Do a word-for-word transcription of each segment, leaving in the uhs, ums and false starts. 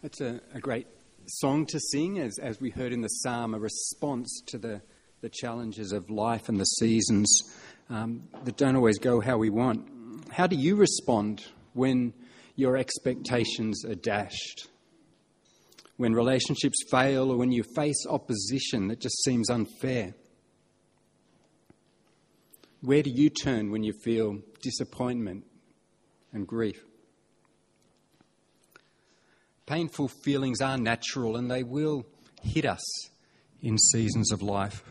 It's a, a great song to sing, as, as we heard in the psalm, a response to the, the challenges of life and the seasons um, that don't always go how we want. How do you respond when your expectations are dashed? When relationships fail, or when you face opposition that just seems unfair? Where do you turn when you feel disappointment and grief? Painful feelings are natural and they will hit us in seasons of life.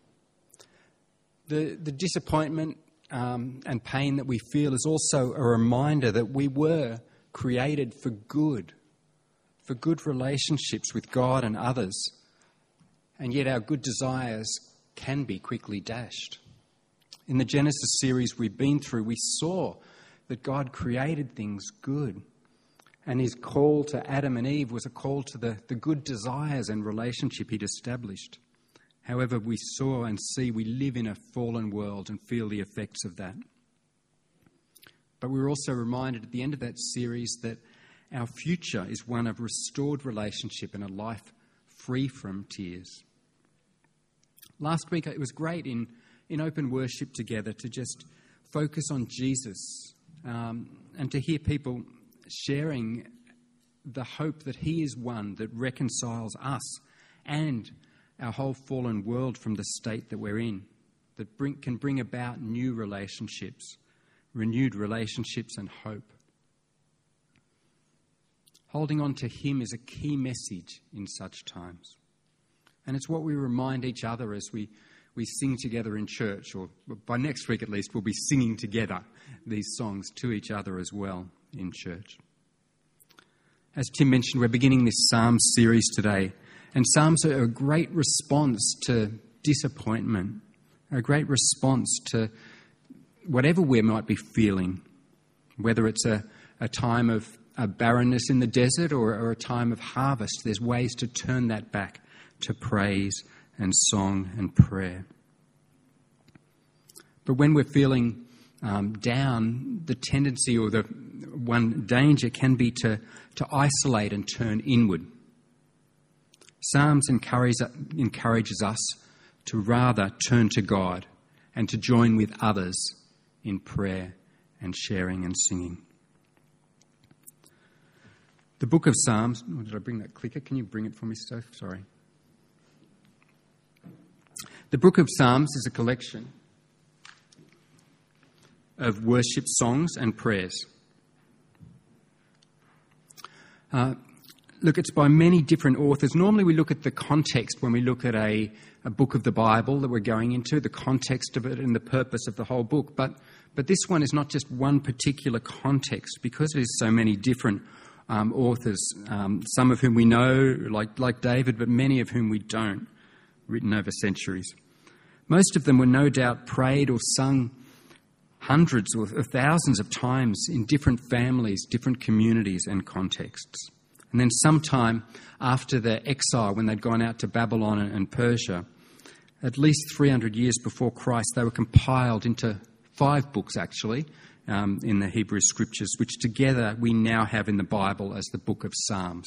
The, the disappointment um, and pain that we feel is also a reminder that we were created for good, for good relationships with God and others, and yet our good desires can be quickly dashed. In the Genesis series we've been through, we saw that God created things good. And his call to Adam and Eve was a call to the, the good desires and relationship he'd established. However, we saw and see we live in a fallen world and feel the effects of that. But we were also reminded at the end of that series that our future is one of restored relationship and a life free from tears. Last week it was great in, in open worship together to just focus on Jesus um, and to hear people sharing the hope that he is one that reconciles us and our whole fallen world from the state that we're in, that bring, can bring about new relationships, renewed relationships and hope. Holding on to him is a key message in such times. And it's what we remind each other as we, we sing together in church, or by next week at least we'll be singing together these songs to each other as well in church. As Tim mentioned, we're beginning this Psalms series today, and Psalms are a great response to disappointment, a great response to whatever we might be feeling, whether it's a, a time of a barrenness in the desert or, or a time of harvest. There's ways to turn that back to praise and song and prayer. But when we're feeling um, down, the tendency or the one danger can be to, to isolate and turn inward. Psalms encourage, encourages us to rather turn to God and to join with others in prayer and sharing and singing. The book of Psalms... Oh, did I bring that clicker? Can you bring it for me, Steph? Sorry. The book of Psalms is a collection of worship songs and prayers. Uh, look, it's by many different authors. Normally we look at the context when we look at a, a book of the Bible that we're going into, the context of it and the purpose of the whole book. But, but this one is not just one particular context, because it is so many different um, authors, um, some of whom we know, like, like David, but many of whom we don't, written over centuries. Most of them were no doubt prayed or sung hundreds or thousands of times in different families, different communities and contexts. And then sometime after their exile, when they'd gone out to Babylon and Persia, at least three hundred years before Christ, they were compiled into five books, actually, um, in the Hebrew Scriptures, which together we now have in the Bible as the book of Psalms.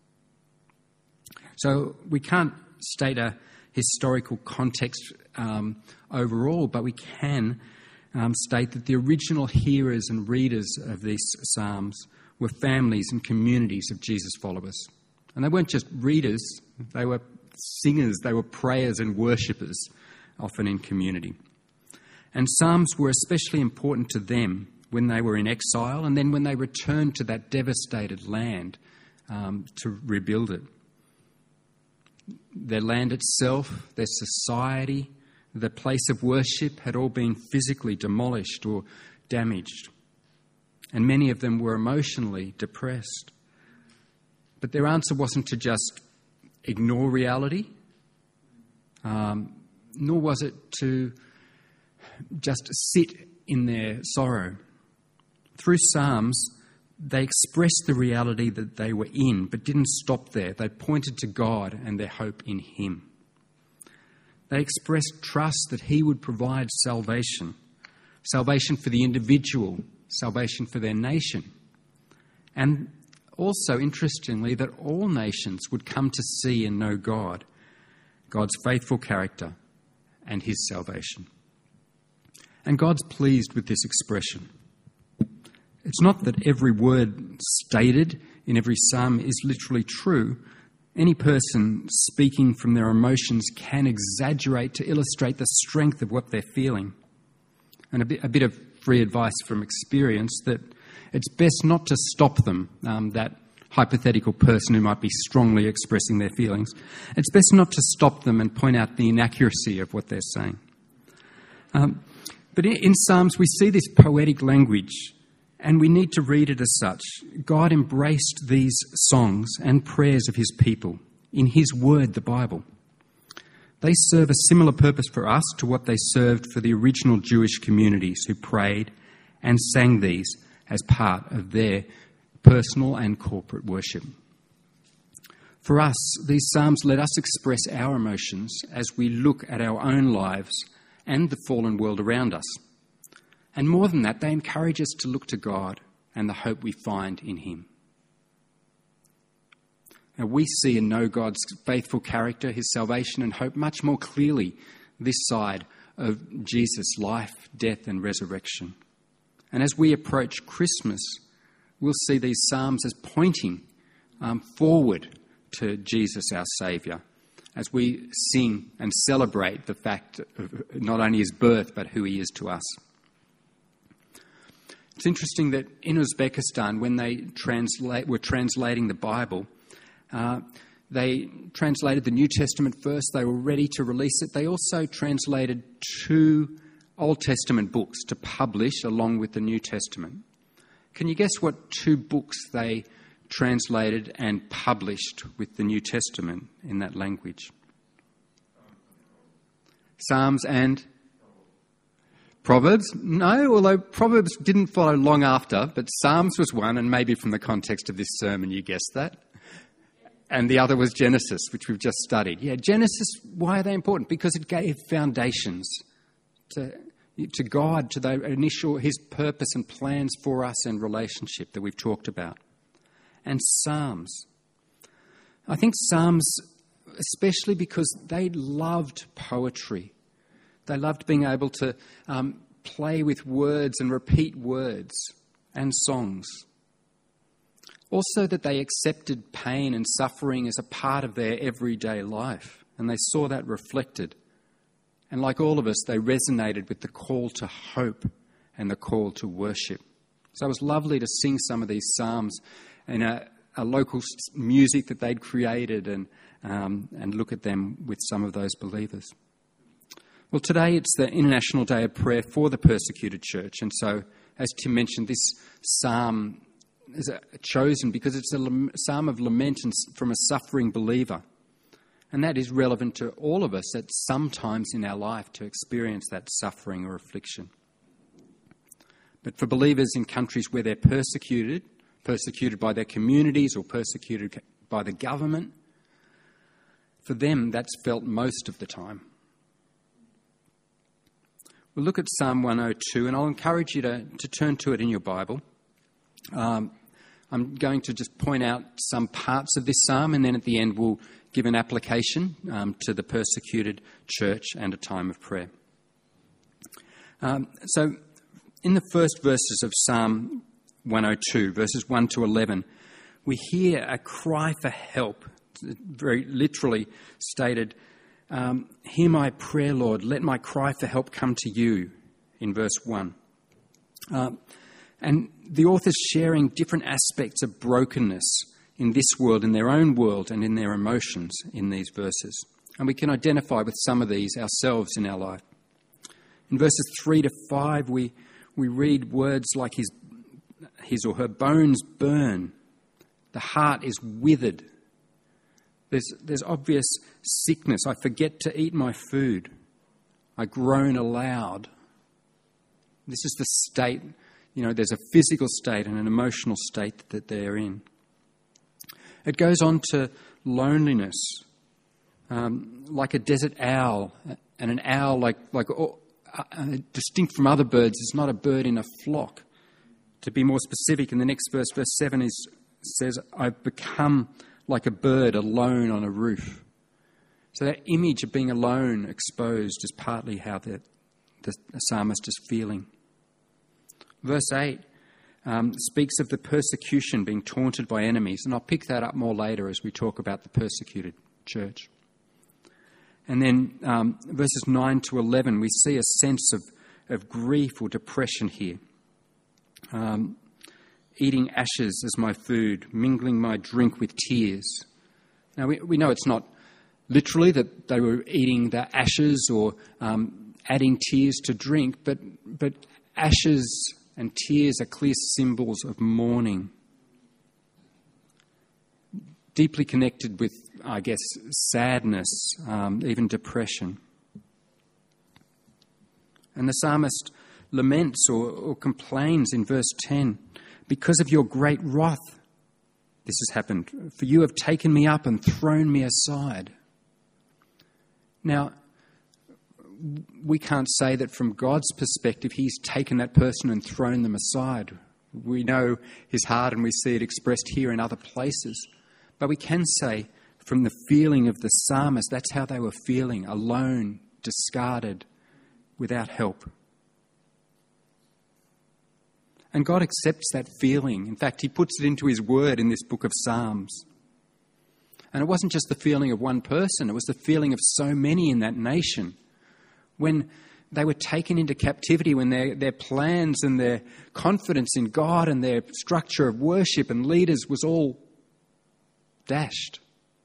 So we can't state a historical context um, overall, but we can Um, state that the original hearers and readers of these psalms were families and communities of Jesus' followers. And they weren't just readers, they were singers, they were prayers and worshippers, often in community. And psalms were especially important to them when they were in exile and then when they returned to that devastated land um, to rebuild it. Their land itself, their society, the place of worship had all been physically demolished or damaged, and many of them were emotionally depressed. But their answer wasn't to just ignore reality, um, nor was it to just sit in their sorrow. Through Psalms, they expressed the reality that they were in, but didn't stop there. They pointed to God and their hope in him. They expressed trust that he would provide salvation, salvation for the individual, salvation for their nation, and also, interestingly, that all nations would come to see and know God, God's faithful character, and his salvation. And God's pleased with this expression. It's not that every word stated in every psalm is literally true. Any person speaking from their emotions can exaggerate to illustrate the strength of what they're feeling. And a bit, a bit of free advice from experience that it's best not to stop them, um, that hypothetical person who might be strongly expressing their feelings. It's best not to stop them and point out the inaccuracy of what they're saying. Um, but in, in Psalms, we see this poetic language, and we need to read it as such. God embraced these songs and prayers of his people in his word, the Bible. They serve a similar purpose for us to what they served for the original Jewish communities who prayed and sang these as part of their personal and corporate worship. For us, these psalms let us express our emotions as we look at our own lives and the fallen world around us. And more than that, they encourage us to look to God and the hope we find in him. Now, we see and know God's faithful character, his salvation and hope much more clearly this side of Jesus' life, death and resurrection. And as we approach Christmas, we'll see these psalms as pointing um, forward to Jesus, our Saviour, as we sing and celebrate the fact of not only his birth, but who he is to us. It's interesting that in Uzbekistan, when they translate, were translating the Bible, uh, they translated the New Testament first. They were ready to release it. They also translated two Old Testament books to publish along with the New Testament. Can you guess what two books they translated and published with the New Testament in that language? Psalms and Proverbs? No, although Proverbs didn't follow long after, but Psalms was one, and maybe from the context of this sermon you guessed that. And the other was Genesis, which we've just studied. Yeah, Genesis, why are they important? Because it gave foundations to, to God, to the initial, his purpose and plans for us and relationship that we've talked about. And Psalms. I think Psalms, especially because they loved poetry. They loved being able to um, play with words and repeat words and songs. Also that they accepted pain and suffering as a part of their everyday life, and they saw that reflected. And like all of us, they resonated with the call to hope and the call to worship. So it was lovely to sing some of these psalms in a, a local music that they'd created and, um, and look at them with some of those believers. Well, today it's the International Day of Prayer for the Persecuted Church. And so, as Tim mentioned, this psalm is chosen because it's a psalm of lament from a suffering believer. And that is relevant to all of us at some times in our life to experience that suffering or affliction. But for believers in countries where they're persecuted, persecuted by their communities or persecuted by the government, for them that's felt most of the time. We'll look at Psalm one oh two, and I'll encourage you to, to turn to it in your Bible. Um, I'm going to just point out some parts of this psalm, and then at the end we'll give an application um, to the persecuted church and a time of prayer. Um, so in the first verses of Psalm one oh two, verses one to eleven, we hear a cry for help, very literally stated, um, hear my prayer, Lord, let my cry for help come to you, in verse one. Um, and the author's sharing different aspects of brokenness in this world, in their own world, and in their emotions in these verses. And we can identify with some of these ourselves in our life. In verses three to five, we, we read words like his, his or her bones burn, the heart is withered, there's, there's obvious sickness, I forget to eat my food, I groan aloud. This is the state, you know, there's a physical state and an emotional state that they're in. It goes on to loneliness, um, like a desert owl, and an owl like like uh, distinct from other birds is not a bird in a flock. To be more specific, in the next verse, verse seven is says, I've become like a bird alone on a roof. So that image of being alone, exposed, is partly how the, the, the psalmist is feeling. Verse eight um, speaks of the persecution, being taunted by enemies, and I'll pick that up more later as we talk about the persecuted church. And then um, verses nine to eleven, we see a sense of, of grief or depression here. Um, eating ashes as my food, mingling my drink with tears. Now, we, we know it's not literally that they were eating the ashes or um, adding tears to drink, but, but ashes and tears are clear symbols of mourning. Deeply connected with, I guess, sadness, um, even depression. And the psalmist laments or, or complains in verse ten, because of your great wrath, this has happened, for you have taken me up and thrown me aside. Now, we can't say that from God's perspective he's taken that person and thrown them aside. We know his heart and we see it expressed here in other places. But we can say from the feeling of the psalmist, that's how they were feeling, alone, discarded, without help. And God accepts that feeling. In fact, he puts it into his word in this book of Psalms. And it wasn't just the feeling of one person, it was the feeling of so many in that nation. When they were taken into captivity, when their, their plans and their confidence in God and their structure of worship and leaders was all dashed.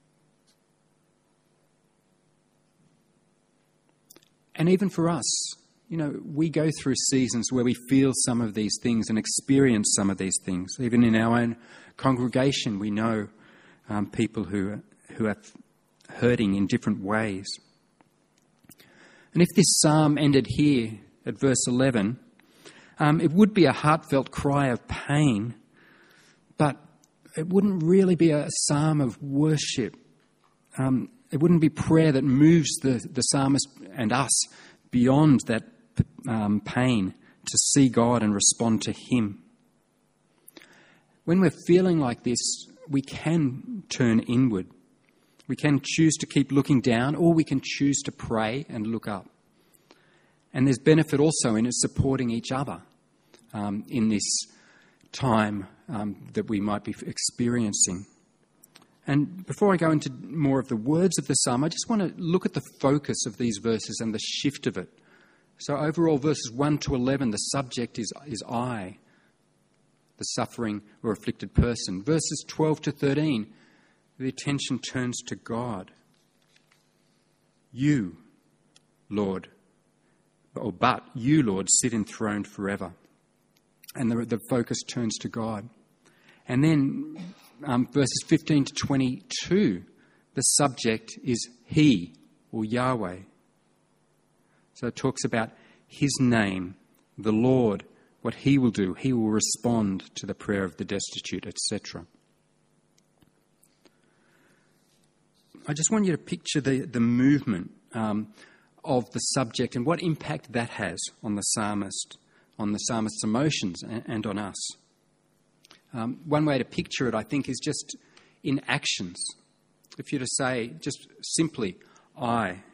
And even for us, you know, we go through seasons where we feel some of these things and experience some of these things. Even in our own congregation, we know um, people who, who are hurting in different ways. And if this psalm ended here at verse eleven, um, it would be a heartfelt cry of pain, but it wouldn't really be a psalm of worship. Um, it wouldn't be prayer that moves the, the psalmist and us beyond that um, pain to see God and respond to him. When we're feeling like this, we can turn inward. We can choose to keep looking down, or we can choose to pray and look up. And there's benefit also in us supporting each other um, in this time um, that we might be experiencing. And before I go into more of the words of the psalm, I just want to look at the focus of these verses and the shift of it. So overall, verses one to eleven, the subject is, is I, the suffering or afflicted person. Verses twelve to thirteen, the attention turns to God. You, Lord, or but you, Lord, sit enthroned forever. And the, the focus turns to God. And then um, verses fifteen to twenty-two, the subject is He, or Yahweh. So it talks about His name, the Lord, what He will do. He will respond to the prayer of the destitute, et cetera. I just want you to picture the, the movement um, of the subject and what impact that has on the psalmist, on the psalmist's emotions and, and on us. Um, one way to picture it, I think, is just in actions. If you're to say just simply, I,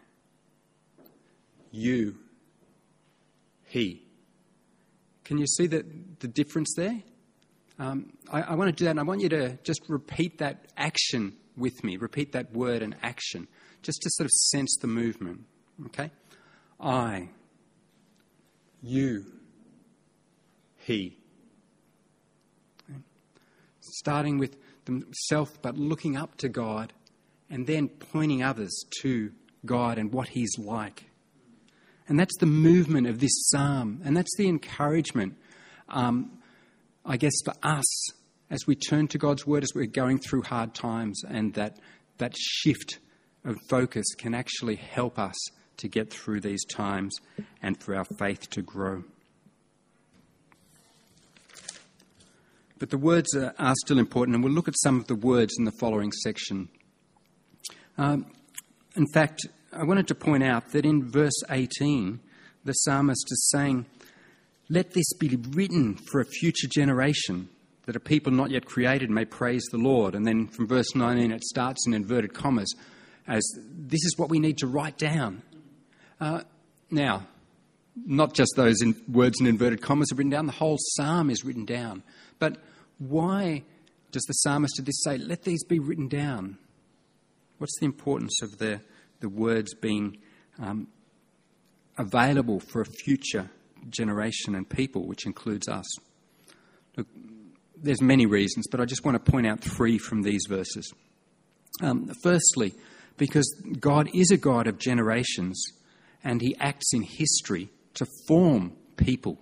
you, he. Can you see the, the difference there? Um, I, I want to do that, and I want you to just repeat that action with me. Repeat that word and action, just to sort of sense the movement. Okay? I, you, he. Okay? Starting with themselves, but looking up to God, and then pointing others to God and what He's like. And that's the movement of this psalm. And that's the encouragement, um, I guess, for us as we turn to God's word, as we're going through hard times, and that, that shift of focus can actually help us to get through these times and for our faith to grow. But the words are, are still important, and we'll look at some of the words in the following section. Um, in fact, I wanted to point out that in verse eighteen, the psalmist is saying, let this be written for a future generation, that a people not yet created may praise the Lord. And then from verse nineteen, it starts in inverted commas as this is what we need to write down. Uh, now, not just those in, words in inverted commas are written down, the whole psalm is written down. But why does the psalmist of this say, let these be written down? What's the importance of the, the words being um, available for a future generation and people, which includes us? Look, there's many reasons, but I just want to point out three from these verses. Um, firstly, because God is a God of generations and he acts in history to form people.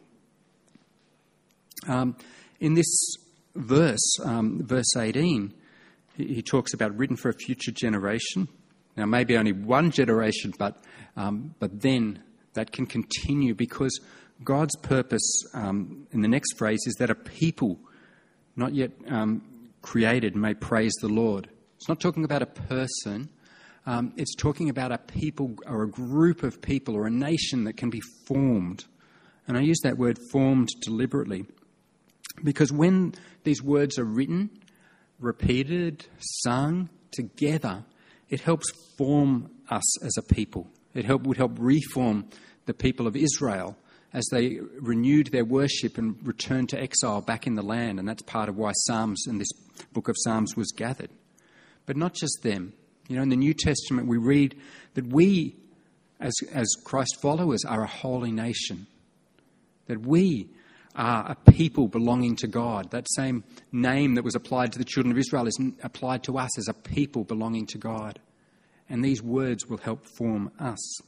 Um, in this verse, um, verse eighteen, he, he talks about written for a future generation. Now, maybe only one generation, but um, but then that can continue because God's purpose um, in the next phrase is that a people not yet um, created may praise the Lord. It's not talking about a person. Um, it's talking about a people or a group of people or a nation that can be formed. And I use that word formed deliberately because when these words are written, repeated, sung together, it helps form us as a people. It help, would help reform the people of Israel as they renewed their worship and returned to exile back in the land. And that's part of why Psalms and this book of Psalms was gathered. But not just them. You know, in the New Testament we read that we, as, as Christ followers, are a holy nation. That we are a people belonging to God. That same name that was applied to the children of Israel is applied to us as a people belonging to God. And these words will help form us.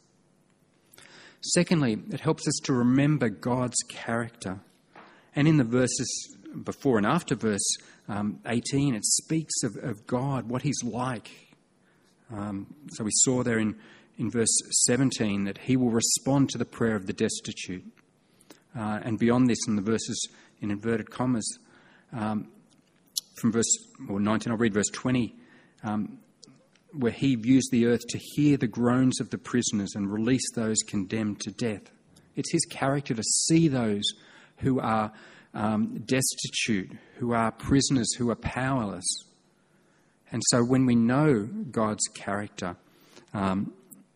Secondly, it helps us to remember God's character. And in the verses before and after verse um, eighteen, it speaks of, of God, what he's like. Um, so we saw there in, in verse seventeen that he will respond to the prayer of the destitute. Uh, and beyond this, in the verses in inverted commas, um, from verse or nineteen, I'll read verse twenty, um, where he views the earth to hear the groans of the prisoners and release those condemned to death. It's his character to see those who are um, destitute, who are prisoners, who are powerless. And so when we know God's character, um,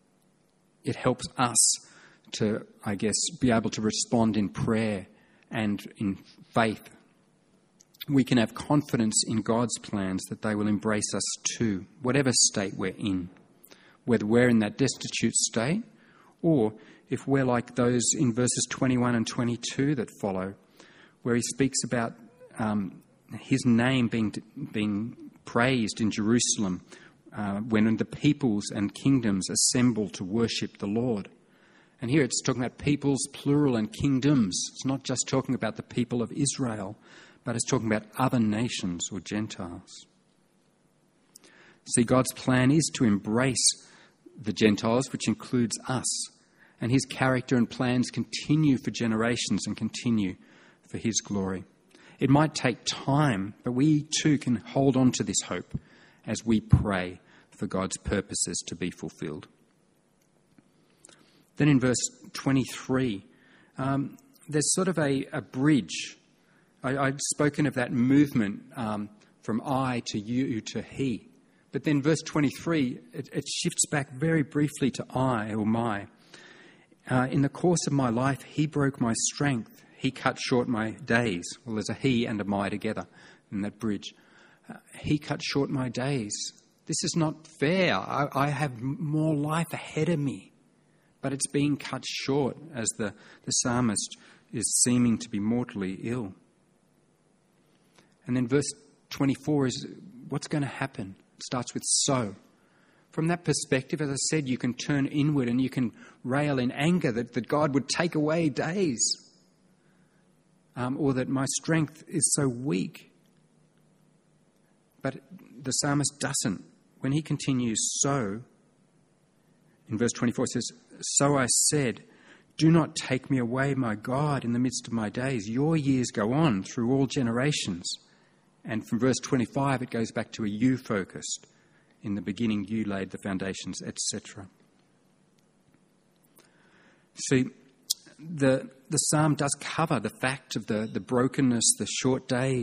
it helps us to, I guess, be able to respond in prayer and in faith. We can have confidence in God's plans that they will embrace us too, whatever state we're in, whether we're in that destitute state or if we're like those in verses twenty-one and twenty-two that follow, where he speaks about um, his name being, being praised in Jerusalem uh, when the peoples and kingdoms assemble to worship the Lord. And here it's talking about peoples, plural, and kingdoms. It's not just talking about the people of Israel, but it's talking about other nations or Gentiles. See, God's plan is to embrace the Gentiles, which includes us, and his character and plans continue for generations and continue for his glory. It might take time, but we too can hold on to this hope as we pray for God's purposes to be fulfilled. Then in verse twenty-three, um, there's sort of a, a bridge. I, I'd spoken of that movement um, from I to you to he. But then verse twenty-three, it, it shifts back very briefly to I or my. Uh, in the course of my life, he broke my strength. He cut short my days. Well, there's a he and a my together in that bridge. Uh, he cut short my days. This is not fair. I, I have more life ahead of me. But it's being cut short as the, the psalmist is seeming to be mortally ill. And then verse twenty-four is what's going to happen. It starts with so. From that perspective, as I said, you can turn inward and you can rail in anger that, that God would take away days. Um, or that my strength is so weak. But the psalmist doesn't. When he continues so, in verse twenty-four it says, so I said, do not take me away, my God, in the midst of my days. Your years go on through all generations. And from verse twenty-five, it goes back to a you focused. In the beginning, you laid the foundations, et cetera. See, the, the psalm does cover the fact of the, the brokenness, the short days,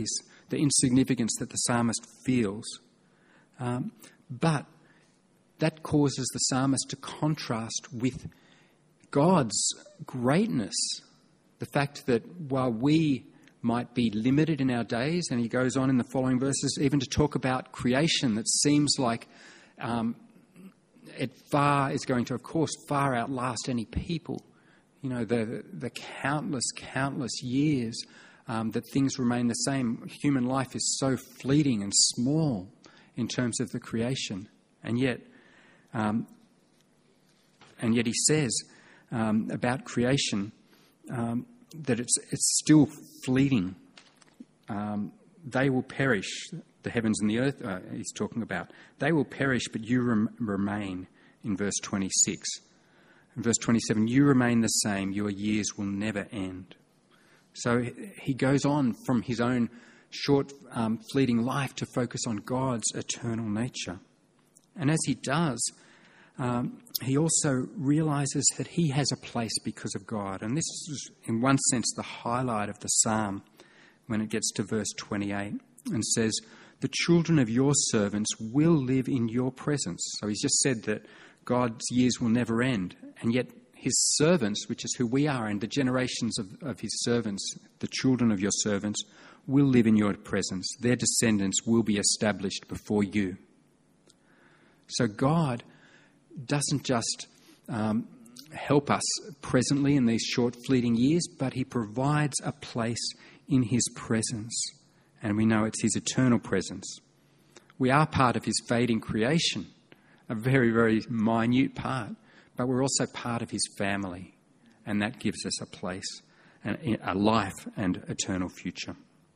the insignificance that the psalmist feels. Um, but that causes the psalmist to contrast with God's greatness. The fact that while we might be limited in our days, and he goes on in the following verses even to talk about creation that seems like um, it far is going to, of course, far outlast any people. You know, the the countless, countless years um, that things remain the same. Human life is so fleeting and small in terms of the creation. And yet, um, and yet he says um, about creation um, that it's it's still fleeting. Um, they will perish, the heavens and the earth uh, he's talking about. They will perish, but you rem- remain, in verse twenty-six. In verse twenty-seven, you remain the same, your years will never end. So he goes on from his own short, um, fleeting life to focus on God's eternal nature. And as he does, um, he also realizes that he has a place because of God. And this is, in one sense, the highlight of the psalm when it gets to verse twenty-eight and says, the children of your servants will live in your presence. So he's just said that God's years will never end. And yet his servants, which is who we are, and the generations of, of his servants, the children of your servants, will live in your presence. Their descendants will be established before you. So God doesn't just um, help us presently in these short fleeting years, but he provides a place in his presence. And we know it's his eternal presence. We are part of his fading creation, a very, very minute part, but we're also part of his family. And that gives us a place, and a life and eternal future.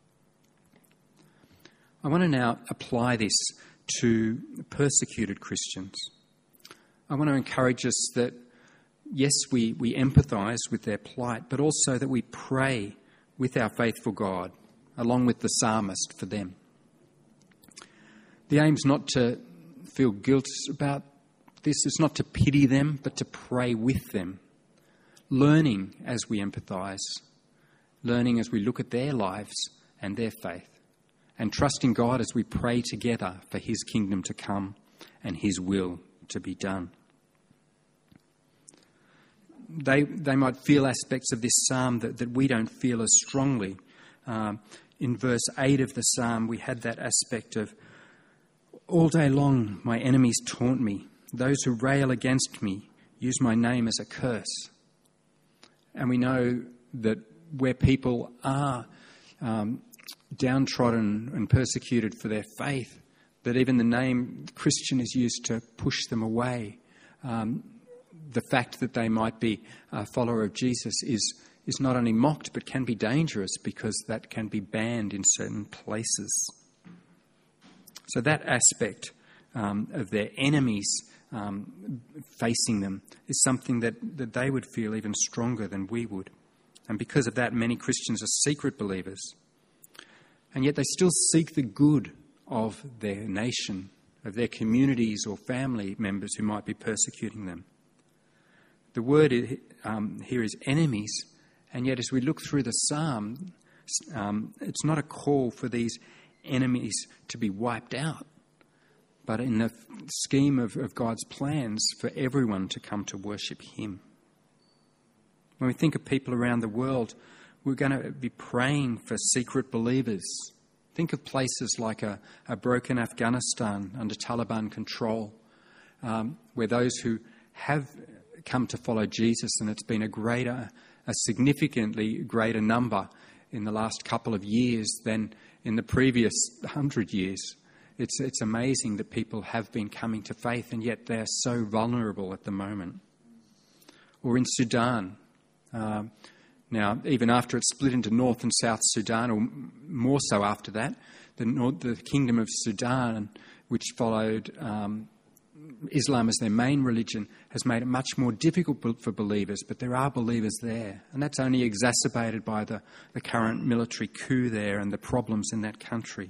I want to now apply this to persecuted Christians. I want to encourage us that, yes, we, we empathise with their plight, but also that we pray with our faithful God, along with the psalmist, for them. The aim's not to feel guilt about this. It's not to pity them, but to pray with them, learning as we empathise, learning as we look at their lives and their faith, and trusting God as we pray together for his kingdom to come and his will to be done. They they might feel aspects of this psalm that, that we don't feel as strongly. Um, in verse eight of the psalm, we had that aspect of, all day long my enemies taunt me. Those who rail against me use my name as a curse. And we know that where people are um, downtrodden and persecuted for their faith, that even the name Christian is used to push them away. Um, the fact that they might be a follower of Jesus is, is not only mocked but can be dangerous, because that can be banned in certain places. So that aspect um, of their enemies um, facing them is something that, that they would feel even stronger than we would. And because of that, many Christians are secret believers. And yet they still seek the good of their nation, of their communities or family members who might be persecuting them. The word um, here is enemies, and yet as we look through the psalm, um, it's not a call for these enemies to be wiped out, but in the scheme of, of God's plans for everyone to come to worship him. When we think of people around the world, we're going to be praying for secret believers. Think of places like a, a broken Afghanistan under Taliban control, um, where those who have come to follow Jesus, and it's been a greater, a significantly greater number in the last couple of years than in the previous hundred years. It's it's amazing that people have been coming to faith, and yet they're so vulnerable at the moment. Or in Sudan. Um, now, even after it split into North and South Sudan, or more so after that, the, North, the Kingdom of Sudan, which followed um, Islam as their main religion, has made it much more difficult for believers, but there are believers there. And that's only exacerbated by the, the current military coup there and the problems in that country.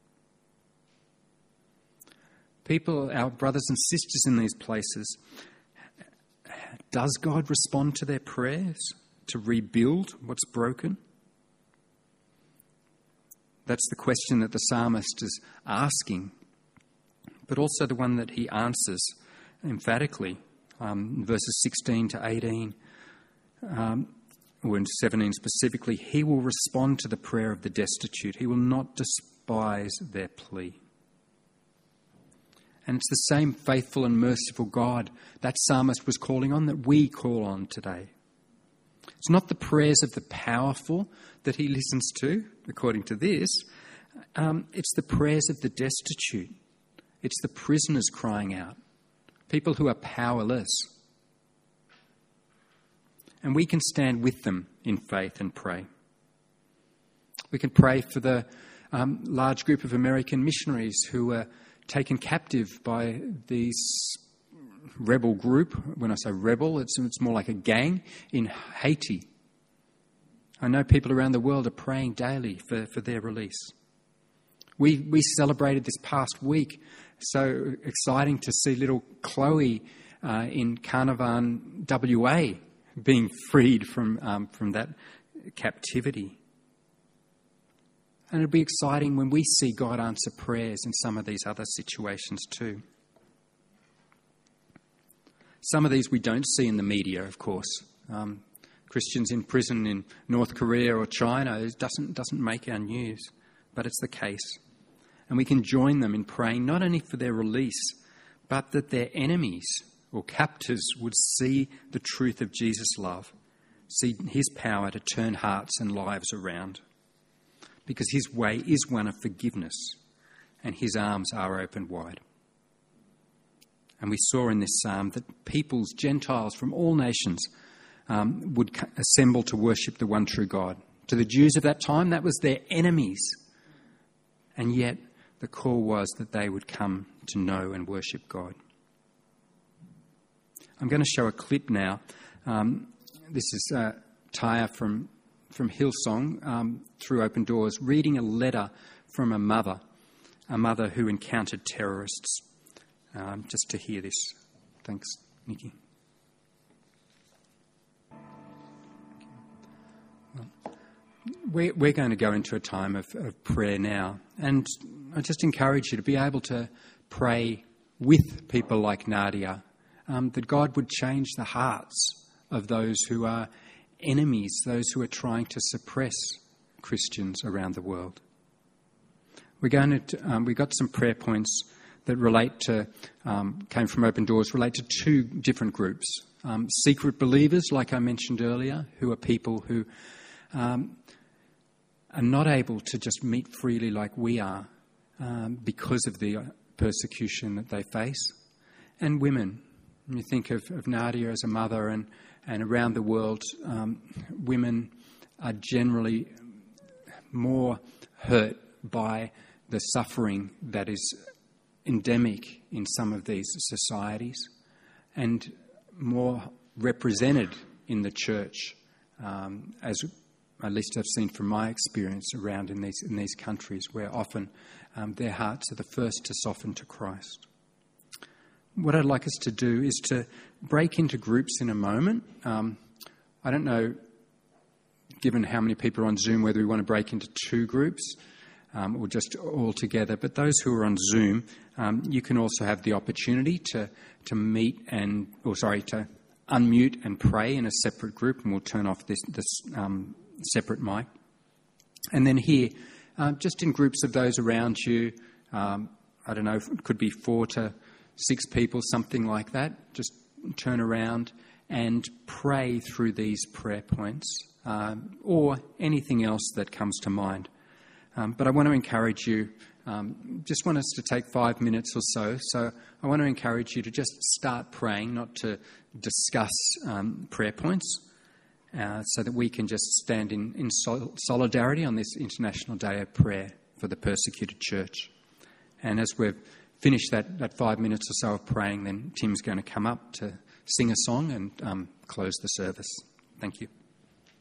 People, our brothers and sisters in these places, does God respond to their prayers to rebuild what's broken? That's the question that the psalmist is asking, but also the one that he answers emphatically. Um, verses sixteen to eighteen, um, or in seventeen specifically, he will respond to the prayer of the destitute. He will not despise their plea. And it's the same faithful and merciful God that psalmist was calling on that we call on today. It's not the prayers of the powerful that he listens to, according to this. Um, it's the prayers of the destitute. It's the prisoners crying out, people who are powerless. And we can stand with them in faith and pray. We can pray for the um, large group of American missionaries who were taken captive by these rebel group. When I say rebel, it's, it's more like a gang in Haiti. I know people around the world are praying daily for, for their release. We we celebrated this past week. So exciting to see little Chloe uh, in Carnarvon, W A, being freed from um, from that captivity. And it'll be exciting when we see God answer prayers in some of these other situations too. Some of these we don't see in the media, of course. Um, Christians in prison in North Korea or China, it doesn't, doesn't make our news, but it's the case. And we can join them in praying not only for their release, but that their enemies or captors would see the truth of Jesus' love, see his power to turn hearts and lives around. Because his way is one of forgiveness, and his arms are opened wide. And we saw in this psalm that peoples, Gentiles from all nations, um, would assemble to worship the one true God. To the Jews of that time, that was their enemies. And yet, the call was that they would come to know and worship God. I'm going to show a clip now. Um, this is uh, Taya from, from Hillsong, um, through Open Doors, reading a letter from a mother, a mother who encountered terrorists. Um, just to hear this. Thanks, Nikki. Well, we're, we're going to go into a time of, of prayer now. And I just encourage you to be able to pray with people like Nadia, um, that God would change the hearts of those who are enemies, those who are trying to suppress Christians around the world. We're going to, um, we've got some prayer points that relate to, um, came from Open Doors, relate to two different groups. Um, secret believers, like I mentioned earlier, who are people who um, are not able to just meet freely like we are um, because of the persecution that they face. And women. When you think of, of Nadia as a mother, and, and around the world, um, women are generally more hurt by the suffering that is endemic in some of these societies, and more represented in the church, um, as at least I've seen from my experience around in these in these countries, where often um, their hearts are the first to soften to Christ. What I'd like us to do is to break into groups in a moment. Um, I don't know, given how many people are on Zoom, whether we want to break into two groups. Um, or just all together. But those who are on Zoom, um, you can also have the opportunity to, to meet and, or sorry, to unmute and pray in a separate group, and we'll turn off this, this um, separate mic. And then here, uh, just in groups of those around you, um, I don't know, it could be four to six people, something like that. Just turn around and pray through these prayer points, um, or anything else that comes to mind. Um, but I want to encourage you, um, just want us to take five minutes or so. So I want to encourage you to just start praying, not to discuss um, prayer points, uh, so that we can just stand in, in sol- solidarity on this International Day of Prayer for the persecuted church. And as we've finished that, that five minutes or so of praying, then Tim's going to come up to sing a song and um, close the service. Thank you.